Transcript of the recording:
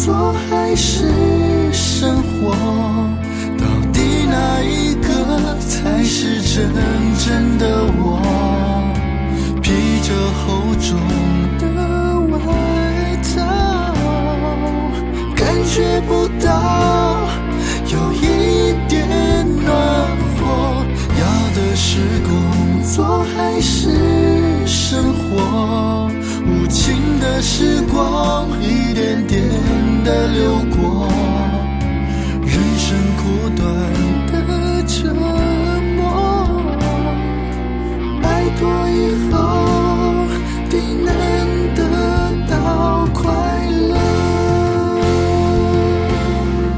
作还是生活？到底哪一个才是真正的我？披着厚重的外套，感觉不到有一点暖和。要的是工作还是生活？无情的时光一点点的流过，